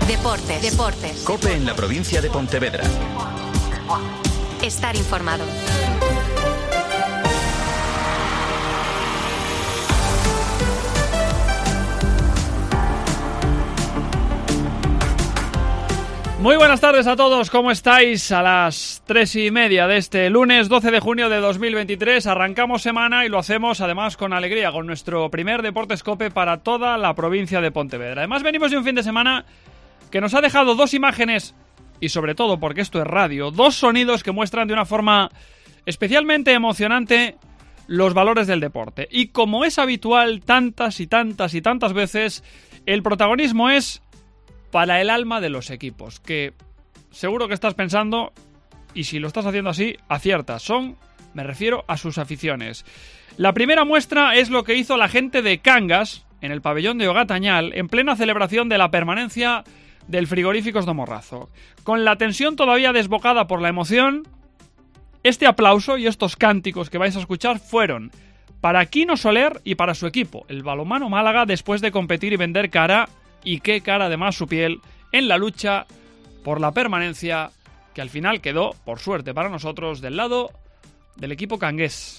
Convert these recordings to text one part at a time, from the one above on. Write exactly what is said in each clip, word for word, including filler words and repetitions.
Deportes. Deportes. COPE en la provincia de Pontevedra. Estar informado. Muy buenas tardes a todos, ¿cómo estáis? A las tres y media de este lunes doce de junio de dos mil veintitrés arrancamos semana y lo hacemos además con alegría, con nuestro primer Deportes COPE para toda la provincia de Pontevedra. Además venimos de un fin de semana que nos ha dejado dos imágenes y sobre todo, porque esto es radio, dos sonidos que muestran de una forma especialmente emocionante los valores del deporte. Y como es habitual tantas y tantas y tantas veces, el protagonismo es para el alma de los equipos, que seguro que estás pensando, y si lo estás haciendo así, aciertas. Son, me refiero a sus aficiones. La primera muestra es lo que hizo la gente de Cangas, en el pabellón de Ogatañal, en plena celebración de la permanencia del Frigoríficos do Morrazo. Con la tensión todavía desbocada por la emoción, este aplauso y estos cánticos que vais a escuchar fueron para Quino Soler y para su equipo, el Balonmano Málaga, después de competir y vender cara, y qué cara además su piel, en la lucha por la permanencia, que al final quedó, por suerte para nosotros, del lado del equipo cangués.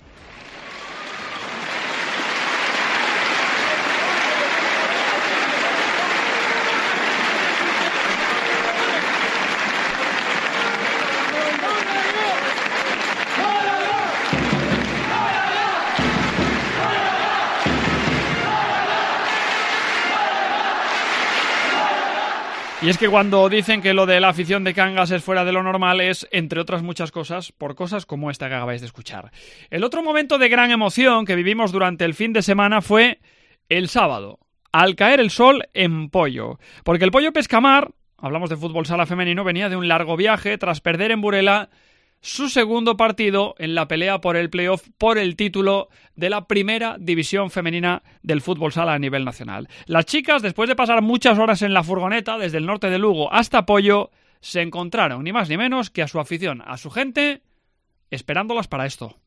Y es que cuando dicen que lo de la afición de Cangas es fuera de lo normal es, entre otras muchas cosas, por cosas como esta que acabáis de escuchar. El otro momento de gran emoción que vivimos durante el fin de semana fue el sábado, al caer el sol en Pollo. Porque el Pollo Pescamar, hablamos de fútbol sala femenino, venía de un largo viaje tras perder en Burela su segundo partido en la pelea por el playoff por el título de la primera división femenina del fútbol sala a nivel nacional. Las chicas, después de pasar muchas horas en la furgoneta desde el norte de Lugo hasta Pollo, se encontraron ni más ni menos que a su afición, a su gente, esperándolas para esto.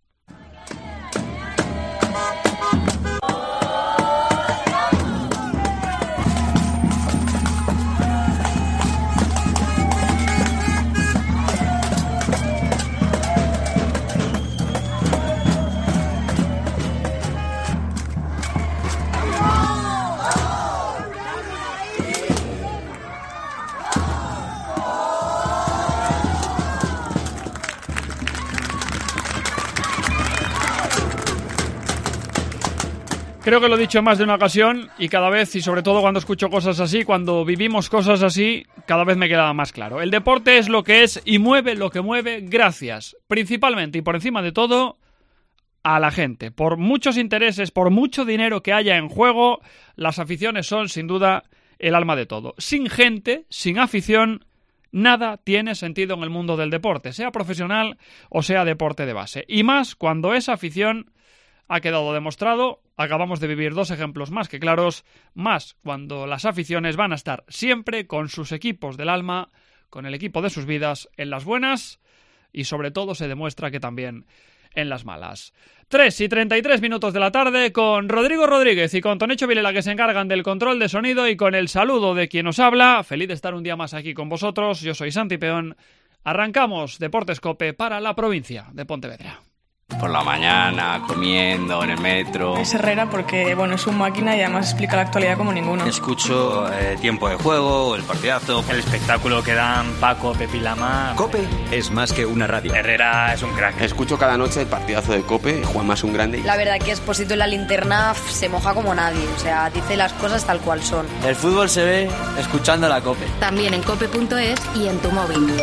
Creo que lo he dicho en más de una ocasión y cada vez, y sobre todo cuando escucho cosas así, cuando vivimos cosas así, cada vez me queda más claro. El deporte es lo que es y mueve lo que mueve gracias, principalmente y por encima de todo, a la gente. Por muchos intereses, por mucho dinero que haya en juego, las aficiones son sin duda el alma de todo. Sin gente, sin afición, nada tiene sentido en el mundo del deporte, sea profesional o sea deporte de base. Y más cuando esa afición ha quedado demostrado, acabamos de vivir dos ejemplos más que claros, más cuando las aficiones van a estar siempre con sus equipos del alma, con el equipo de sus vidas, en las buenas y sobre todo se demuestra que también en las malas. tres y treinta y tres minutos de la tarde con Rodrigo Rodríguez y con Tonecho Vilela, que se encargan del control de sonido, y con el saludo de quien os habla. Feliz de estar un día más aquí con vosotros. Yo soy Santi Peón. Arrancamos Deportes COPE para la provincia de Pontevedra. Por la mañana, comiendo, en el metro. Es Herrera porque, bueno, es un máquina y además explica la actualidad como ninguno. Escucho eh, tiempo de juego, el partidazo, el espectáculo que dan Paco, Pepi Lama. COPE es más que una radio. Herrera es un crack. Escucho cada noche el partidazo de COPE, Juanma es un grande. La verdad que Esposito en la linterna se moja como nadie, o sea, dice las cosas tal cual son. El fútbol se ve escuchando la COPE. También en cope punto es y en tu móvil.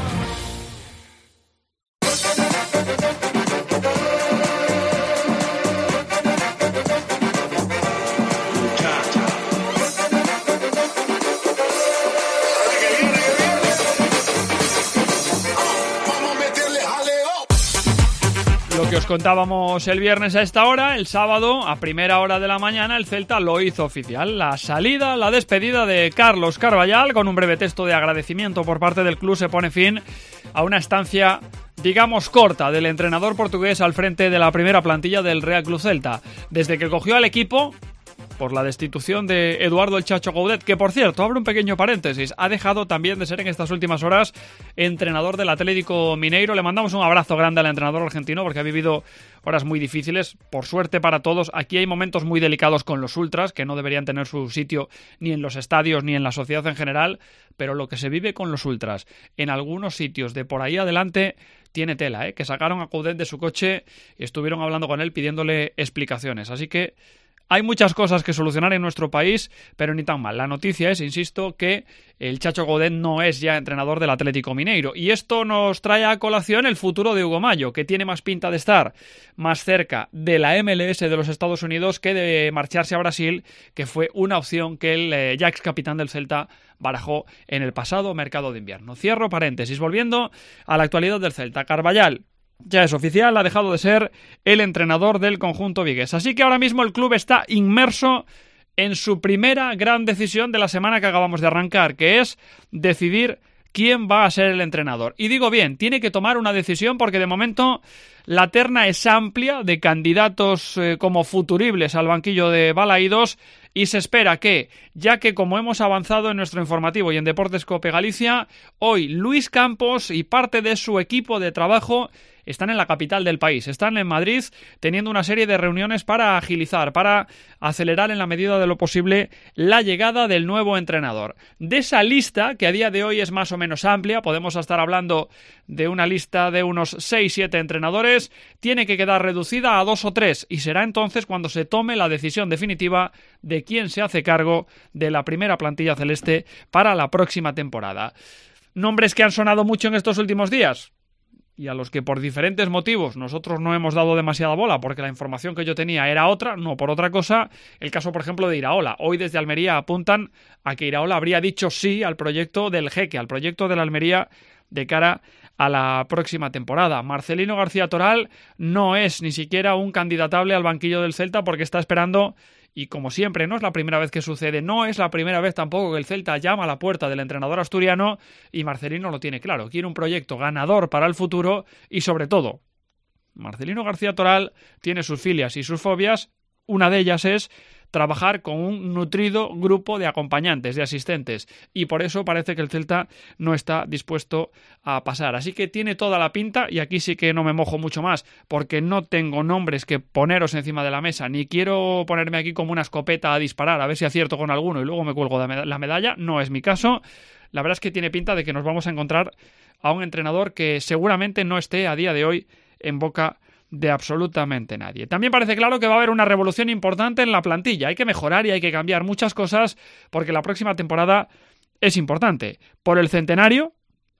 Que os contábamos el viernes a esta hora, el sábado a primera hora de la mañana el Celta lo hizo oficial. La salida, la despedida de Carlos Carballal, con un breve texto de agradecimiento por parte del club, se pone fin a una estancia, digamos, corta del entrenador portugués al frente de la primera plantilla del Real Club Celta. Desde que cogió al equipo, por la destitución de Eduardo el Chacho Coudet, que por cierto, abro un pequeño paréntesis, ha dejado también de ser en estas últimas horas entrenador del Atlético Mineiro. Le mandamos un abrazo grande al entrenador argentino porque ha vivido horas muy difíciles, por suerte para todos. Aquí hay momentos muy delicados con los ultras, que no deberían tener su sitio ni en los estadios ni en la sociedad en general, pero lo que se vive con los ultras en algunos sitios de por ahí adelante tiene tela, ¿eh? Que sacaron a Coudet de su coche y estuvieron hablando con él pidiéndole explicaciones. Así que hay muchas cosas que solucionar en nuestro país, pero ni tan mal. La noticia es, insisto, que el Chacho Coudet no es ya entrenador del Atlético Mineiro. Y esto nos trae a colación el futuro de Hugo Mallo, que tiene más pinta de estar más cerca de la M L S de los Estados Unidos que de marcharse a Brasil, que fue una opción que el eh, ya ex capitán del Celta barajó en el pasado mercado de invierno. Cierro paréntesis, volviendo a la actualidad del Celta. Carvallal ya es oficial, ha dejado de ser el entrenador del conjunto vigués. Así que ahora mismo el club está inmerso en su primera gran decisión de la semana que acabamos de arrancar, que es decidir quién va a ser el entrenador. Y digo bien, tiene que tomar una decisión porque de momento la terna es amplia de candidatos eh, como futuribles al banquillo de Balaídos y se espera que, ya que como hemos avanzado en nuestro informativo y en Deportes Cope Galicia, hoy Luis Campos y parte de su equipo de trabajo están en la capital del país, están en Madrid teniendo una serie de reuniones para agilizar, para acelerar en la medida de lo posible la llegada del nuevo entrenador. De esa lista, que a día de hoy es más o menos amplia, podemos estar hablando de una lista de unos seis siete entrenadores, tiene que quedar reducida a dos o tres y será entonces cuando se tome la decisión definitiva de quién se hace cargo de la primera plantilla celeste para la próxima temporada. ¿Nombres que han sonado mucho en estos últimos días? Y a los que por diferentes motivos nosotros no hemos dado demasiada bola porque la información que yo tenía era otra, no por otra cosa. El caso, por ejemplo, de Iraola. Hoy desde Almería apuntan a que Iraola habría dicho sí al proyecto del Jeque, al proyecto de la Almería de cara a la próxima temporada. Marcelino García Toral no es ni siquiera un candidatable al banquillo del Celta porque está esperando. Y como siempre, no es la primera vez que sucede, no es la primera vez tampoco que el Celta llama a la puerta del entrenador asturiano y Marcelino lo tiene claro, quiere un proyecto ganador para el futuro y sobre todo, Marcelino García Toral tiene sus filias y sus fobias, una de ellas es trabajar con un nutrido grupo de acompañantes, de asistentes, y por eso parece que el Celta no está dispuesto a pasar. Así que tiene toda la pinta, y aquí sí que no me mojo mucho más, porque no tengo nombres que poneros encima de la mesa, ni quiero ponerme aquí como una escopeta a disparar, a ver si acierto con alguno y luego me cuelgo de la medalla, no es mi caso. La verdad es que tiene pinta de que nos vamos a encontrar a un entrenador que seguramente no esté a día de hoy en boca de absolutamente nadie. También parece claro que va a haber una revolución importante en la plantilla. Hay que mejorar y hay que cambiar muchas cosas porque la próxima temporada es importante. Por el centenario,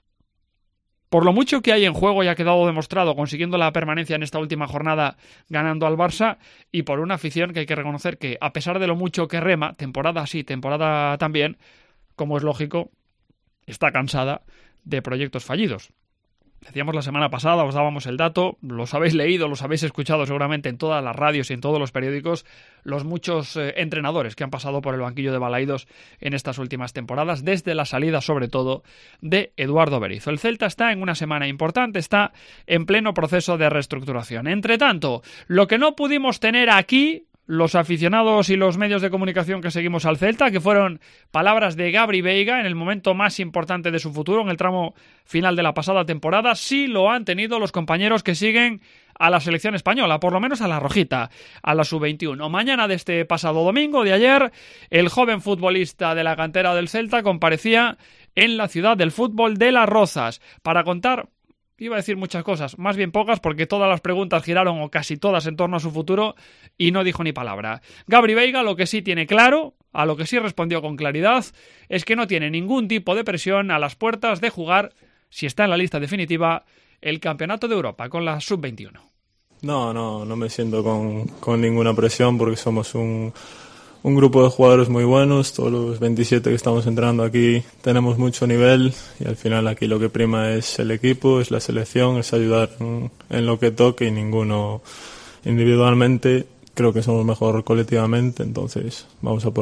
por lo mucho que hay en juego y ha quedado demostrado consiguiendo la permanencia en esta última jornada ganando al Barça, y por una afición que hay que reconocer que a pesar de lo mucho que rema, temporada sí, temporada también, como es lógico, está cansada de proyectos fallidos. Decíamos la semana pasada, os dábamos el dato, los habéis leído, los habéis escuchado seguramente en todas las radios y en todos los periódicos, los muchos eh, entrenadores que han pasado por el banquillo de Balaídos en estas últimas temporadas, desde la salida sobre todo de Eduardo Berizzo. El Celta está en una semana importante, está en pleno proceso de reestructuración. Entre tanto, lo que no pudimos tener aquí, los aficionados y los medios de comunicación que seguimos al Celta, que fueron palabras de Gabri Veiga en el momento más importante de su futuro, en el tramo final de la pasada temporada, sí lo han tenido los compañeros que siguen a la selección española, por lo menos a la rojita, a la sub veintiuno. Mañana de este pasado domingo, de ayer, el joven futbolista de la cantera del Celta comparecía en la ciudad del fútbol de Las Rozas para contar, iba a decir muchas cosas, más bien pocas, porque todas las preguntas giraron, o casi todas, en torno a su futuro, y no dijo ni palabra. Gabri Veiga lo que sí tiene claro, a lo que sí respondió con claridad, es que no tiene ningún tipo de presión a las puertas de jugar, si está en la lista definitiva, el Campeonato de Europa con la sub veintiuno. No, no, no me siento con, con ninguna presión porque somos un... Un grupo de jugadores muy buenos, todos los veintisiete que estamos entrando aquí tenemos mucho nivel y al final aquí lo que prima es el equipo, es la selección, es ayudar en, en lo que toque y ninguno individualmente. Creo que somos mejor colectivamente, entonces vamos a por ello.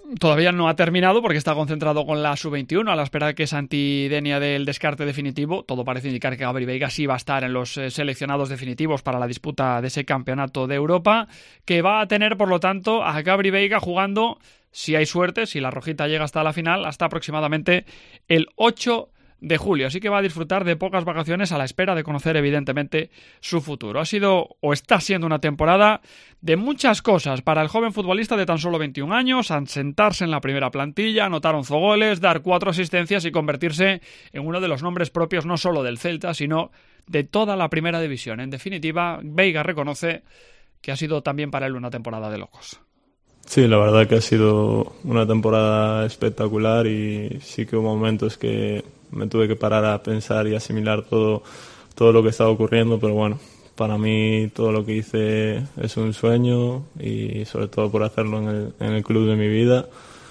todavía no ha terminado porque está concentrado con la sub veintiuno a la espera de que Santi Denia del descarte definitivo. Todo parece indicar que Gabri Veiga sí va a estar en los eh, seleccionados definitivos para la disputa de ese campeonato de Europa, que va a tener, por lo tanto, a Gabri Veiga jugando, si hay suerte, si la rojita llega hasta la final, hasta aproximadamente el ocho de julio, así que va a disfrutar de pocas vacaciones a la espera de conocer evidentemente su futuro. Ha sido o está siendo una temporada de muchas cosas para el joven futbolista de tan solo veintiún años, asentarse en la primera plantilla, anotar once goles, dar cuatro asistencias y convertirse en uno de los nombres propios no solo del Celta, sino de toda la primera división. En definitiva, Veiga reconoce que ha sido también para él una temporada de locos. Sí, la verdad que ha sido una temporada espectacular y sí que hubo momentos que me tuve que parar a pensar y asimilar todo, todo lo que estaba ocurriendo, pero bueno, para mí todo lo que hice es un sueño y sobre todo por hacerlo en el, en el club de mi vida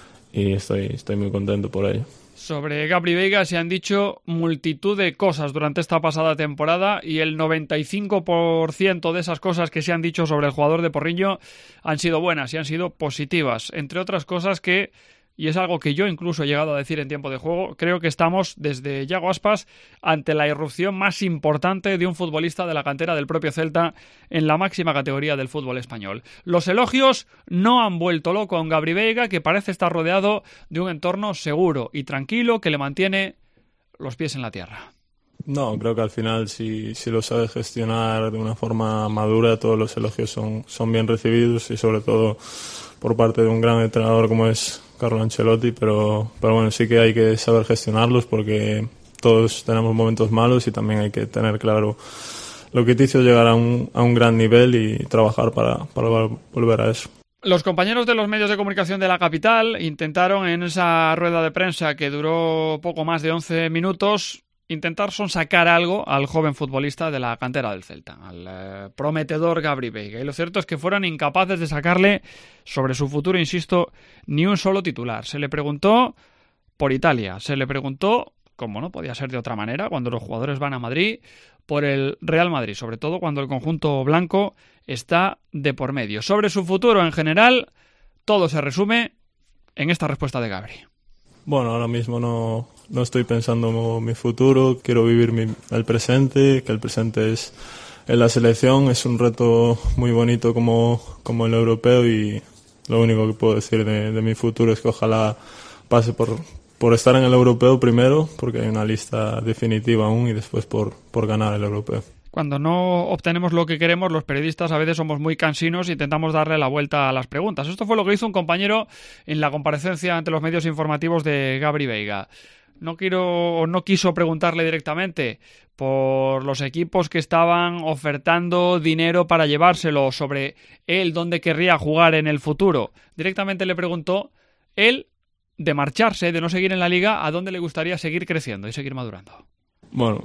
y estoy, estoy muy contento por ello. Sobre Gabri Veiga se han dicho multitud de cosas durante esta pasada temporada y el noventa y cinco por ciento de esas cosas que se han dicho sobre el jugador de Porriño han sido buenas y han sido positivas. Entre otras cosas que, y es algo que yo incluso he llegado a decir en tiempo de juego, creo que estamos desde Yago Aspas ante la irrupción más importante de un futbolista de la cantera del propio Celta en la máxima categoría del fútbol español. Los elogios no han vuelto loco a un Gabri Veiga que parece estar rodeado de un entorno seguro y tranquilo que le mantiene los pies en la tierra. No, creo que al final si, si lo sabes gestionar de una forma madura, todos los elogios son, son bien recibidos y sobre todo por parte de un gran entrenador como es Carlo Ancelotti, pero, pero bueno, sí que hay que saber gestionarlos porque todos tenemos momentos malos y también hay que tener claro lo que te hizo llegar a un, a un gran nivel y trabajar para, para volver a eso. Los compañeros de los medios de comunicación de la capital intentaron en esa rueda de prensa que duró poco más de once minutos intentar sonsacar algo al joven futbolista de la cantera del Celta, al eh, prometedor Gabri Veiga. Y lo cierto es que fueron incapaces de sacarle sobre su futuro, insisto, ni un solo titular. Se le preguntó por Italia, se le preguntó, como no podía ser de otra manera, cuando los jugadores van a Madrid, por el Real Madrid, sobre todo cuando el conjunto blanco está de por medio. Sobre su futuro en general, todo se resume en esta respuesta de Gabri. Bueno, ahora mismo no, no estoy pensando en mi futuro, quiero vivir mi, el presente, que el presente es en la selección, es un reto muy bonito como, como el europeo y lo único que puedo decir de, de mi futuro es que ojalá pase por, por estar en el europeo primero, porque hay una lista definitiva aún y después por, por ganar el europeo. Cuando no obtenemos lo que queremos, los periodistas a veces somos muy cansinos e intentamos darle la vuelta a las preguntas. Esto fue lo que hizo un compañero en la comparecencia ante los medios informativos de Gabri Veiga. No quiero, no quiso preguntarle directamente por los equipos que estaban ofertando dinero para llevárselo, sobre él dónde querría jugar en el futuro. Directamente le preguntó él de marcharse, de no seguir en la liga, a dónde le gustaría seguir creciendo y seguir madurando. Bueno,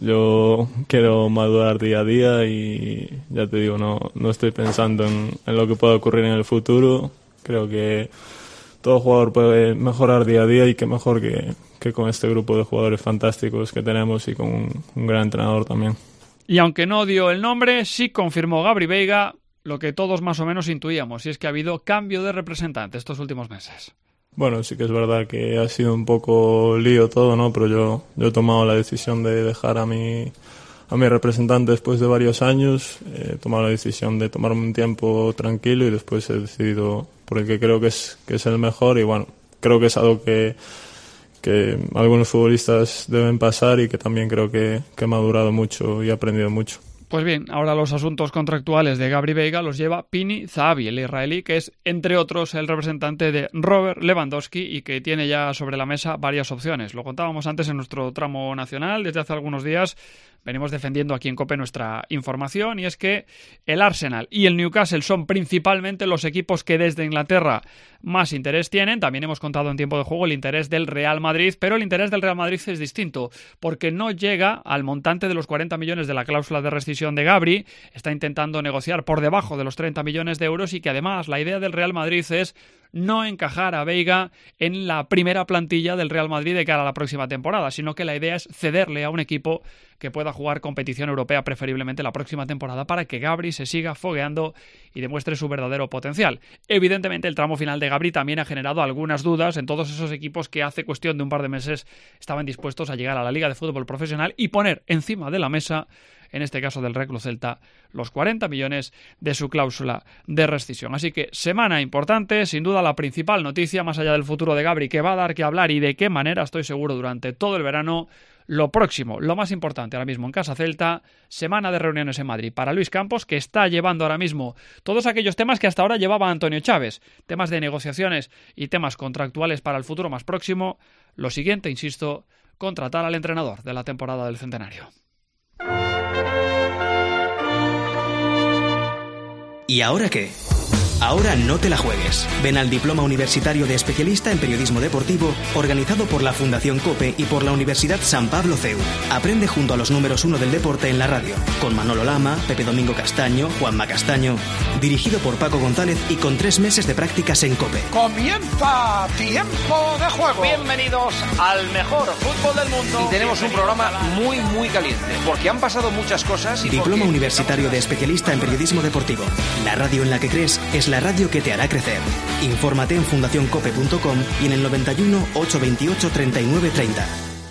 yo quiero madurar día a día y ya te digo, no, no estoy pensando en, en lo que pueda ocurrir en el futuro. Creo que todo jugador puede mejorar día a día y qué mejor que, que con este grupo de jugadores fantásticos que tenemos y con un, un gran entrenador también. Y aunque no dio el nombre, sí confirmó Gabri Veiga lo que todos más o menos intuíamos, y es que ha habido cambio de representante estos últimos meses. Bueno, sí que es verdad que ha sido un poco lío todo, ¿no? Pero yo, yo he tomado la decisión de dejar a mi, a mi representante después de varios años. He tomado la decisión de tomarme un tiempo tranquilo y después he decidido por el que creo que es, que es el mejor. Y bueno, creo que es algo que, que algunos futbolistas deben pasar y que también creo que, que he madurado mucho y he aprendido mucho. Pues bien, ahora los asuntos contractuales de Gabri Veiga los lleva Pini Zahavi, el israelí, que es, entre otros, el representante de Robert Lewandowski y que tiene ya sobre la mesa varias opciones. Lo contábamos antes en nuestro tramo nacional, desde hace algunos días venimos defendiendo aquí en COPE nuestra información, y es que el Arsenal y el Newcastle son principalmente los equipos que desde Inglaterra más interés tienen. También hemos contado en tiempo de juego el interés del Real Madrid, pero el interés del Real Madrid es distinto, porque no llega al montante de los cuarenta millones de la cláusula de rescisión de Gabri. Está intentando negociar por debajo de los treinta millones de euros y que además la idea del Real Madrid es no encajar a Veiga en la primera plantilla del Real Madrid de cara a la próxima temporada, sino que la idea es cederle a un equipo que pueda jugar competición europea preferiblemente la próxima temporada para que Gabri se siga fogueando y demuestre su verdadero potencial. Evidentemente el tramo final de Gabri también ha generado algunas dudas en todos esos equipos que hace cuestión de un par de meses estaban dispuestos a llegar a la Liga de Fútbol Profesional y poner encima de la mesa, en este caso del Real Club Celta, los cuarenta millones de su cláusula de rescisión. Así que semana importante, sin duda la principal noticia, más allá del futuro de Gabri, que va a dar que hablar y de qué manera, estoy seguro, durante todo el verano. Lo próximo, lo más importante ahora mismo en Casa Celta, semana de reuniones en Madrid para Luis Campos, que está llevando ahora mismo todos aquellos temas que hasta ahora llevaba Antonio Chávez, temas de negociaciones y temas contractuales para el futuro más próximo. Lo siguiente, insisto, contratar al entrenador de la temporada del centenario. ¿Y ahora qué? Ahora no te la juegues. Ven al Diploma Universitario de Especialista en Periodismo Deportivo, organizado por la Fundación COPE y por la Universidad San Pablo C E U. Aprende junto a los números uno del deporte en la radio, con Manolo Lama, Pepe Domingo Castaño, Juanma Castaño. Dirigido por Paco González y con tres meses de prácticas en COPE. ¡Comienza Tiempo de Juego! Bienvenidos al mejor fútbol del mundo. Y tenemos un programa muy, muy caliente, porque han pasado muchas cosas. Y Diploma porque... Universitario de Especialista en Periodismo Deportivo. La radio en la que crees es la radio que te hará crecer. Infórmate en fundación cope punto com y en el noventa y uno, ochocientos veintiocho, treinta y nueve treinta.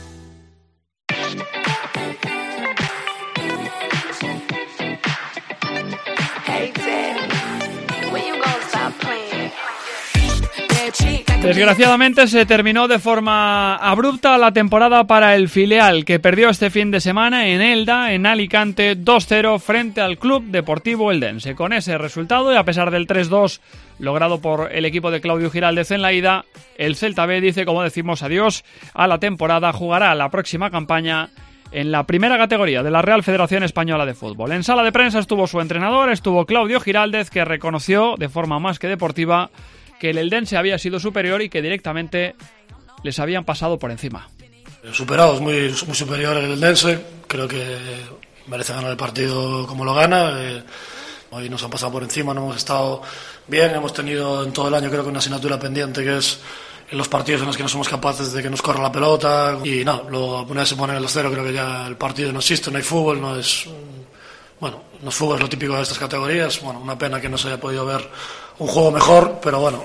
Desgraciadamente se terminó de forma abrupta la temporada para el filial, que perdió este fin de semana en Elda, en Alicante, dos cero frente al Club Deportivo Eldense. Con ese resultado y a pesar del tres dos logrado por el equipo de Claudio Giraldez en la ida, el Celta B dice, como decimos, adiós a la temporada, jugará la próxima campaña en la primera categoría de la Real Federación Española de Fútbol. En sala de prensa estuvo su entrenador, estuvo Claudio Giraldez, que reconoció de forma más que deportiva que el Eldense había sido superior y que directamente les habían pasado por encima. Superados, muy, muy superior el Eldense, creo que merece ganar el partido como lo gana. Eh, hoy nos han pasado por encima, no hemos estado bien, hemos tenido en todo el año creo que una asignatura pendiente que es en los partidos en los que no somos capaces de que nos corra la pelota y no, luego ponerse poner el cero, creo que ya el partido no existe, no hay fútbol, no es... Bueno, no es fútbol, es lo típico de estas categorías. Bueno, una pena que no se haya podido ver un juego mejor, pero bueno,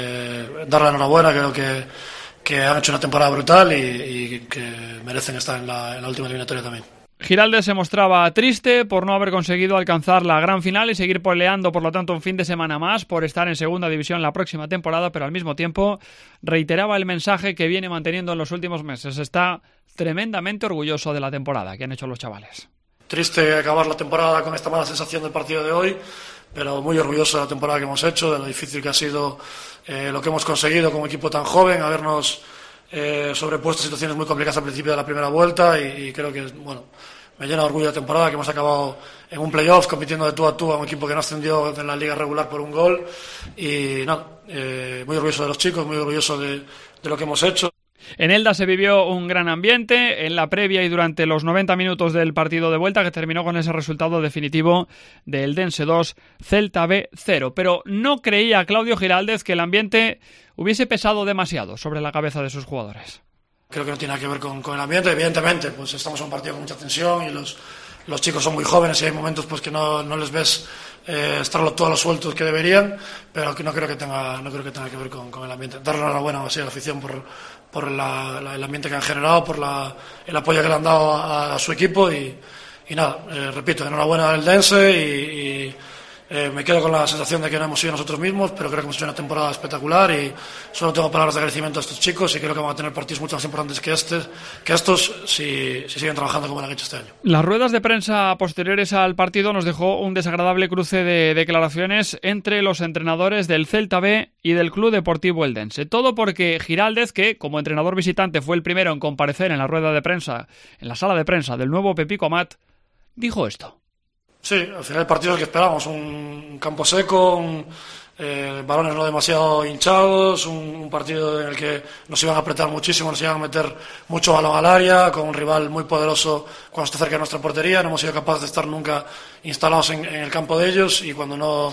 eh, darle la enhorabuena, creo que, que han hecho una temporada brutal y, y que merecen estar en la, en la última eliminatoria también. Giraldez se mostraba triste por no haber conseguido alcanzar la gran final y seguir peleando, por lo tanto, un fin de semana más por estar en segunda división la próxima temporada, pero al mismo tiempo reiteraba el mensaje que viene manteniendo en los últimos meses. Está tremendamente orgulloso de la temporada que han hecho los chavales. Triste acabar la temporada con esta mala sensación del partido de hoy, pero muy orgulloso de la temporada que hemos hecho, de lo difícil que ha sido eh, lo que hemos conseguido como equipo tan joven, habernos eh, sobrepuesto a situaciones muy complicadas al principio de la primera vuelta y, y creo que, bueno, me llena de orgullo la temporada, que hemos acabado en un playoff compitiendo de tú a tú a un equipo que no ascendió en la liga regular por un gol y nada, eh, muy orgulloso de los chicos, muy orgulloso de, de lo que hemos hecho. En Elda se vivió un gran ambiente en la previa y durante los noventa minutos del partido de vuelta, que terminó con ese resultado definitivo de Eldense dos, Celta B cero. Pero no creía Claudio Giraldez que el ambiente hubiese pesado demasiado sobre la cabeza de sus jugadores. Creo que no tiene nada que ver con, con el ambiente, evidentemente, pues estamos en un partido con mucha tensión y los, los chicos son muy jóvenes y hay momentos pues que no, no les ves eh, estar todos los sueltos que deberían, pero que no creo que tenga, no creo que tenga que ver con, con el ambiente. Darle la enhorabuena a la afición por, por la, la, el ambiente que han generado, por la, el apoyo que le han dado a, a su equipo y, y nada, eh, repito, enhorabuena al Eldense y, y eh, me quedo con la sensación de que no hemos sido nosotros mismos, pero creo que hemos hecho una temporada espectacular y solo tengo palabras de agradecimiento a estos chicos y creo que van a tener partidos mucho más importantes que, este, que estos si, si siguen trabajando como lo han hecho este año. Las ruedas de prensa posteriores al partido nos dejó un desagradable cruce de declaraciones entre los entrenadores del Celta B y del Club Deportivo Eldense. Todo porque Giraldez, que como entrenador visitante fue el primero en comparecer en la rueda de prensa, en la sala de prensa del nuevo Pepico Amat, dijo esto. Sí, al final el partido es el que esperábamos, un campo seco, un, eh, balones no demasiado hinchados, un, un partido en el que nos iban a apretar muchísimo, nos iban a meter mucho balón al área, con un rival muy poderoso cuando está cerca de nuestra portería, no hemos sido capaces de estar nunca instalados en, en el campo de ellos y cuando no,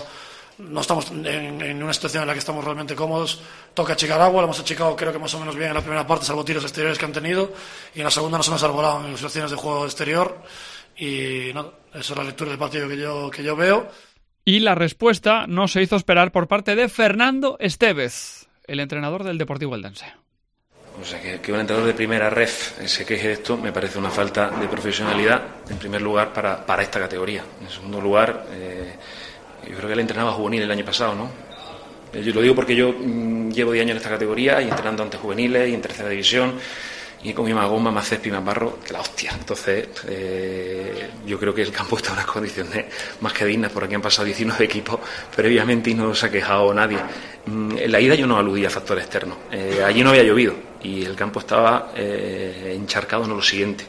no estamos en, en una situación en la que estamos realmente cómodos. Toca achicar agua, lo hemos achicado creo que más o menos bien en la primera parte, salvo tiros exteriores que han tenido, y en la segunda nos hemos arbolado en situaciones de juego exterior, y no, esa es la lectura del partido que yo, que yo veo. Y la respuesta no se hizo esperar por parte de Fernando Estévez, el entrenador del Deportivo Eldense. O sea, que, que un entrenador de primera ref se queje de esto me parece una falta de profesionalidad, en primer lugar, para, para esta categoría. En segundo lugar, eh, yo creo que él entrenaba juvenil el año pasado, ¿no? Yo lo digo porque yo mmm, llevo diez años en esta categoría y entrenando ante juveniles y en tercera división, y he comido más goma, más césped y más barro que la hostia. Entonces, eh, yo creo que el campo está en unas condiciones más que dignas, por aquí han pasado diecinueve equipos previamente y no se ha quejado nadie. Mm, en la ida yo no aludía a factores externos. Eh, allí no había llovido y el campo estaba eh, encharcado, no lo siguiente.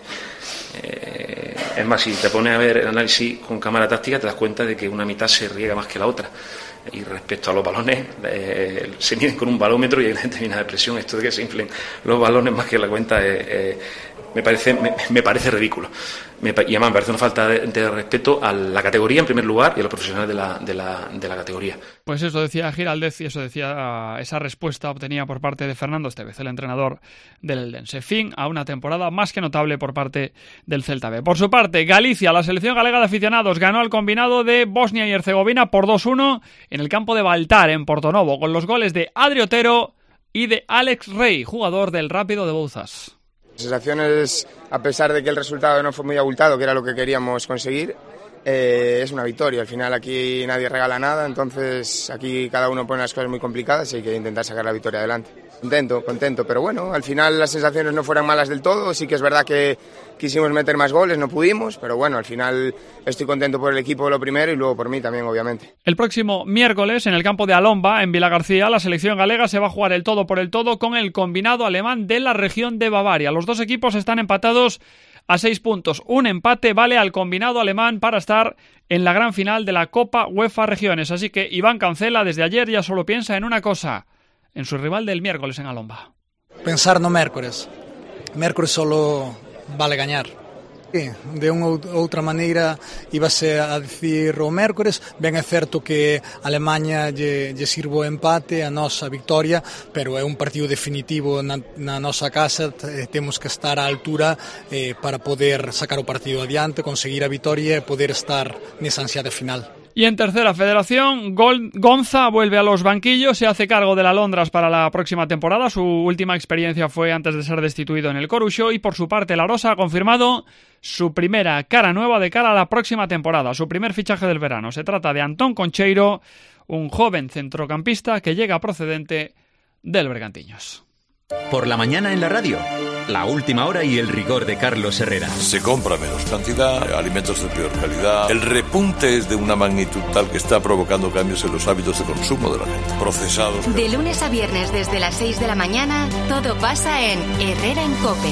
Eh, es más, si te pones a ver el análisis con cámara táctica, te das cuenta de que una mitad se riega más que la otra. Y respecto a los balones, eh, se miden con un balómetro y hay una determinada presión. Esto de que se inflen los balones más que la cuenta eh, eh, me parece me, me parece ridículo. Me, y además me parece una falta de, de respeto a la categoría en primer lugar y a los profesionales de la, de la, de la categoría. Pues eso decía Giraldez y eso decía esa respuesta obtenida por parte de Fernando Estévez, el entrenador del Eldense. Fin a una temporada más que notable por parte del Celta B. Por su parte, Galicia, la selección galega de aficionados, ganó al combinado de Bosnia y Herzegovina por dos uno en el campo de Baltar, en Portonovo, con los goles de Adri Otero y de Alex Rey, jugador del Rápido de Bouzas. Sensaciones, a pesar de que el resultado no fue muy abultado, que era lo que queríamos conseguir, eh, es una victoria. Al final aquí nadie regala nada, entonces aquí cada uno pone las cosas muy complicadas y hay que intentar sacar la victoria adelante. Contento, contento, pero bueno, al final las sensaciones no fueron malas del todo. Sí que es verdad que quisimos meter más goles, no pudimos, pero bueno, al final estoy contento por el equipo lo primero y luego por mí también, obviamente. El próximo miércoles, en el campo de Alomba, en Vilagarcía, la selección galega se va a jugar el todo por el todo con el combinado alemán de la región de Bavaria. Los dos equipos están empatados a seis puntos. Un empate vale al combinado alemán para estar en la gran final de la Copa UEFA Regiones. Así que Iván Cancela desde ayer ya solo piensa en una cosa, en su rival del miércoles en Alomba. Pensar no mércores. Mércores solo vale gañar. De unha outra maneira íbase a dicir o mércores, ben é certo que a Alemanha lle, lle sirvo empate, a nosa victoria, pero é un partido definitivo na, na nosa casa, temos que estar á altura eh, para poder sacar o partido adiante, conseguir a victoria e poder estar nesa ansiada final. Y en tercera federación, Gonza vuelve a los banquillos, se hace cargo de la Londras para la próxima temporada. Su última experiencia fue antes de ser destituido en el Coruxo y por su parte la Rosa ha confirmado su primera cara nueva de cara a la próxima temporada, su primer fichaje del verano. Se trata de Antón Concheiro, un joven centrocampista que llega procedente del Bergantiños. Por la mañana en la radio, la última hora y el rigor de Carlos Herrera. Se compra menos cantidad, alimentos de peor calidad. El repunte es de una magnitud tal que está provocando cambios en los hábitos de consumo de la gente. Procesados. De lunes a viernes desde las seis de la mañana, todo pasa en Herrera en COPE.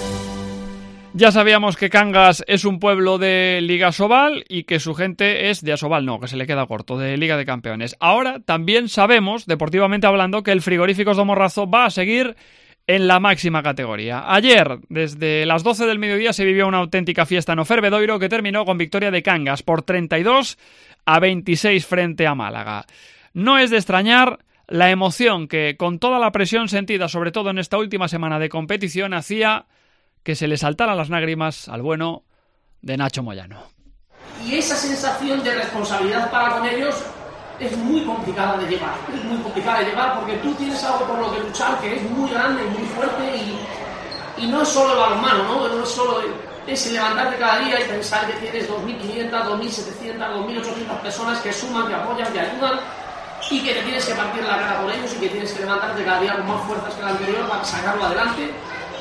Ya sabíamos que Cangas es un pueblo de Liga Asobal y que su gente es de Asobal, no, que se le queda corto, de Liga de Campeones. Ahora también sabemos, deportivamente hablando, que el Frigoríficos do Morrazo va a seguir en la máxima categoría. Ayer, desde las doce del mediodía, se vivió una auténtica fiesta en Ofervedoiro que terminó con victoria de Cangas por treinta y dos a veintiséis frente a Málaga. No es de extrañar la emoción que, con toda la presión sentida, sobre todo en esta última semana de competición, hacía que se le saltaran las lágrimas al bueno de Nacho Moyano. Y esa sensación de responsabilidad para con ellos es muy complicada de llevar, es muy complicada de llevar porque tú tienes algo por lo que luchar que es muy grande y muy fuerte y, y no es solo el balonmano, ¿no? No es solo es levantarte cada día y pensar que tienes dos mil quinientas, dos mil setecientas, dos mil ochocientas personas que suman, que apoyan, que ayudan y que te tienes que partir la cara por ellos y que tienes que levantarte cada día con más fuerzas que el anterior para sacarlo adelante.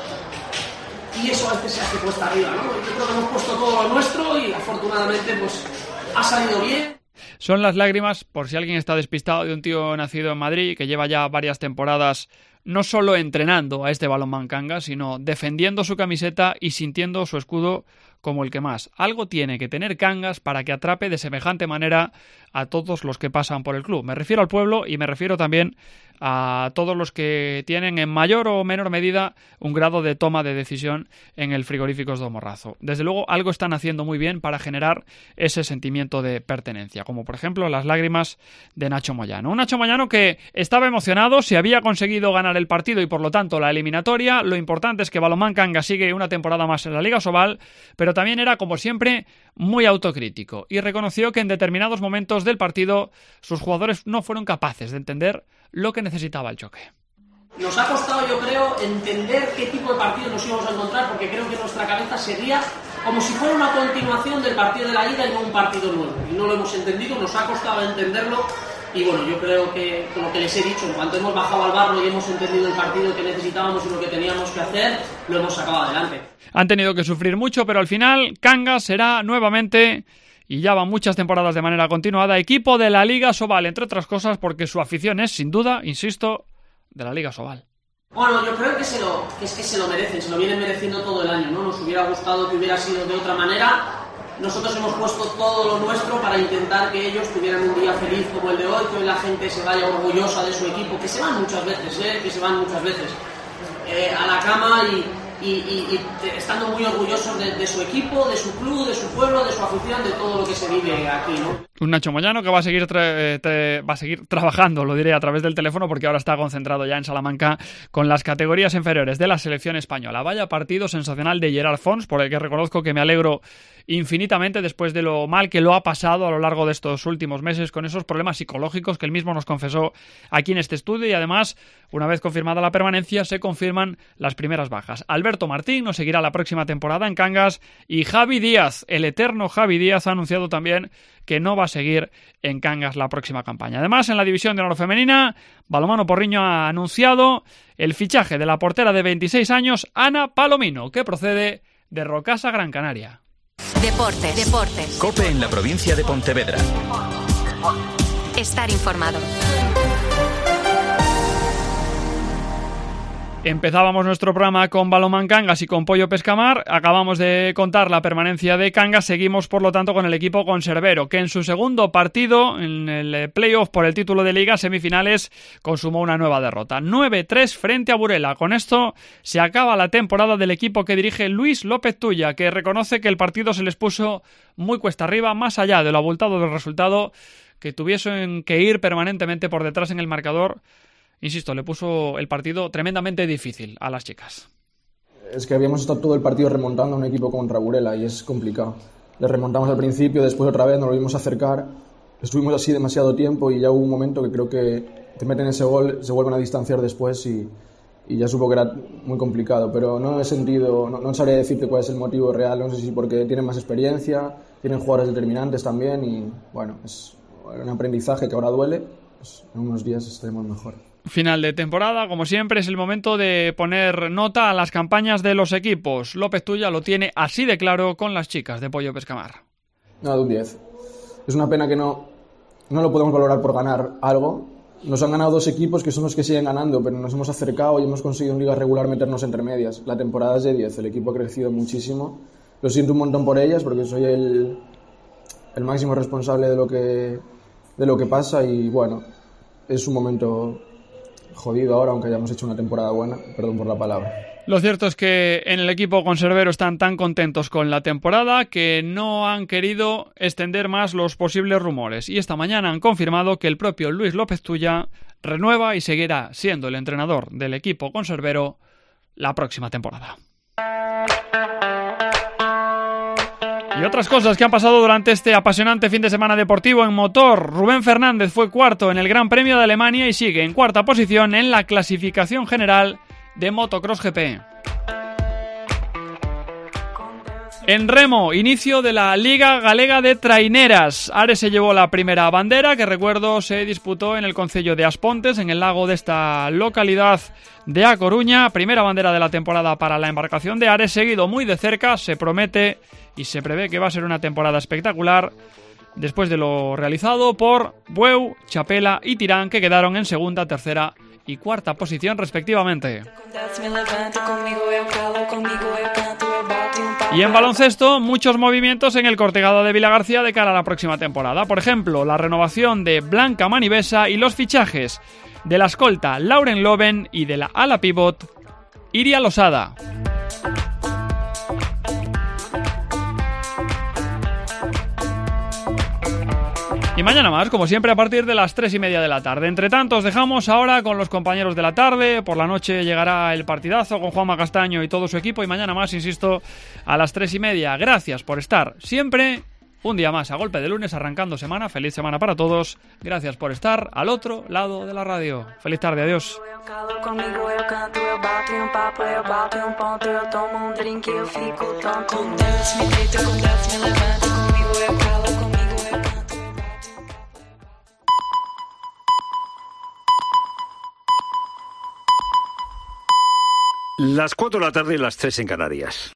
Y eso a veces se hace cuesta arriba, ¿no? Yo creo que hemos puesto todo lo nuestro y afortunadamente pues ha salido bien. Son las lágrimas, por si alguien está despistado, de un tío nacido en Madrid que lleva ya varias temporadas no solo entrenando a este balonmán Cangas, sino defendiendo su camiseta y sintiendo su escudo como el que más. Algo tiene que tener Cangas para que atrape de semejante manera a todos los que pasan por el club. Me refiero al pueblo y me refiero también a todos los que tienen en mayor o menor medida un grado de toma de decisión en el Frigoríficos do Morrazo. Desde luego algo están haciendo muy bien para generar ese sentimiento de pertenencia, como por ejemplo las lágrimas de Nacho Moyano. Un Nacho Moyano que estaba emocionado, se había conseguido ganar el partido y por lo tanto la eliminatoria. Lo importante es que Balonmán Cangas sigue una temporada más en la Liga Sobal, pero también era, como siempre, muy autocrítico y reconoció que en determinados momentos del partido sus jugadores no fueron capaces de entender lo que necesitaba el choque. Nos ha costado, yo creo, entender qué tipo de partido nos íbamos a encontrar, porque creo que nuestra cabeza seguía como si fuera una continuación del partido de la ida y no un partido nuevo. Y no lo hemos entendido, nos ha costado entenderlo. Y bueno, yo creo que, con lo que les he dicho, en cuanto hemos bajado al barro y hemos entendido el partido que necesitábamos y lo que teníamos que hacer, lo hemos sacado adelante. Han tenido que sufrir mucho, pero al final Cangas será nuevamente, y ya van muchas temporadas de manera continuada, equipo de la Liga Sobal, entre otras cosas porque su afición es, sin duda, insisto, de la Liga Sobal. Bueno, yo creo que, se lo, que es que se lo merecen, se lo vienen mereciendo todo el año, ¿no? Nos hubiera gustado que hubiera sido de otra manera. Nosotros hemos puesto todo lo nuestro para intentar que ellos tuvieran un día feliz como el de hoy, que hoy la gente se vaya orgullosa de su equipo, que se van muchas veces, ¿eh? que se van muchas veces eh, a la cama y, y, y, y estando muy orgullosos de, de su equipo, de su club, de su pueblo, de su afición, de todo lo que se vive aquí, ¿no? Un Nacho Moyano que va a seguir tra- tra- va a seguir trabajando, lo diré a través del teléfono, porque ahora está concentrado ya en Salamanca con las categorías inferiores de la selección española. Vaya partido sensacional de Gerard Fons, por el que reconozco que me alegro infinitamente después de lo mal que lo ha pasado a lo largo de estos últimos meses con esos problemas psicológicos que él mismo nos confesó aquí en este estudio. Y además, una vez confirmada la permanencia, se confirman las primeras bajas. Alberto Martín nos seguirá la próxima temporada en Cangas y Javi Díaz, el eterno Javi Díaz, ha anunciado también que no va a seguir en Cangas la próxima campaña. Además, en la división de honor femenina, Balonmano Porriño ha anunciado el fichaje de la portera de veintiséis años, Ana Palomino, que procede de Rocasa, Gran Canaria. Deportes, deportes. COPE en la provincia de Pontevedra. Estar informado. Empezábamos nuestro programa con Balonmán Cangas y con Pollo Pescamar. Acabamos de contar la permanencia de Cangas. Seguimos, por lo tanto, con el equipo conservero, que en su segundo partido, en el playoff por el título de Liga Semifinales, consumó una nueva derrota. nueve tres frente a Burela. Con esto se acaba la temporada del equipo que dirige Luis López Tulla, que reconoce que el partido se les puso muy cuesta arriba, más allá de lo abultado del resultado, que tuviesen que ir permanentemente por detrás en el marcador. Insisto, le puso el partido tremendamente difícil a las chicas. Es que habíamos estado todo el partido remontando a un equipo contra Burela y es complicado. Le remontamos al principio, después otra vez nos volvimos a acercar. Estuvimos así demasiado tiempo y ya hubo un momento que creo que te meten ese gol, se vuelven a distanciar después y, y ya supo que era muy complicado. Pero no he sentido, no, no sabría decirte cuál es el motivo real. No sé si porque tienen más experiencia, tienen jugadores determinantes también y bueno, es un aprendizaje que ahora duele. Pues en unos días estaremos mejor. Final de temporada, como siempre, es el momento de poner nota a las campañas de los equipos. López Tulla lo tiene así de claro con las chicas de Pollo Pescamar. Nada, de un diez. Es una pena que no, no lo podemos valorar por ganar algo. Nos han ganado dos equipos que son los que siguen ganando, pero nos hemos acercado y hemos conseguido en liga regular meternos entre medias. La temporada es de diez, el equipo ha crecido muchísimo. Lo siento un montón por ellas porque soy el, el máximo responsable de lo que, de lo que pasa y bueno, es un momento jodido ahora, aunque hayamos hecho una temporada buena, perdón por la palabra. Lo cierto es que en el equipo conservero están tan contentos con la temporada que no han querido extender más los posibles rumores y esta mañana han confirmado que el propio Luis López Tulla renueva y seguirá siendo el entrenador del equipo conservero la próxima temporada. Y otras cosas que han pasado durante este apasionante fin de semana deportivo en motor. Rubén Fernández fue cuarto en el Gran Premio de Alemania y sigue en cuarta posición en la clasificación general de Motocross G P. En remo, inicio de la Liga Galega de Traineras. Ares se llevó la primera bandera, que recuerdo se disputó en el concello de Aspontes, en el lago de esta localidad de A Coruña. Primera bandera de la temporada para la embarcación de Ares, seguido muy de cerca, se promete y se prevé que va a ser una temporada espectacular después de lo realizado por Bueu, Chapela y Tirán, que quedaron en segunda, tercera y cuarta posición respectivamente. Y en baloncesto, muchos movimientos en el Cortegada de Vilagarcía de cara a la próxima temporada. Por ejemplo, la renovación de Blanca Manivesa y los fichajes de la escolta Lauren Loven y de la ala pivot Iria Losada. Y mañana más, como siempre, a partir de las tres y media de la tarde. Entre tanto, os dejamos ahora con los compañeros de la tarde. Por la noche llegará el partidazo con Juanma Castaño y todo su equipo. Y mañana más, insisto, a las tres y media. Gracias por estar siempre. Un día más, a golpe de lunes, arrancando semana. Feliz semana para todos. Gracias por estar al otro lado de la radio. Feliz tarde, adiós. Las cuatro de la tarde y las tres en Canarias.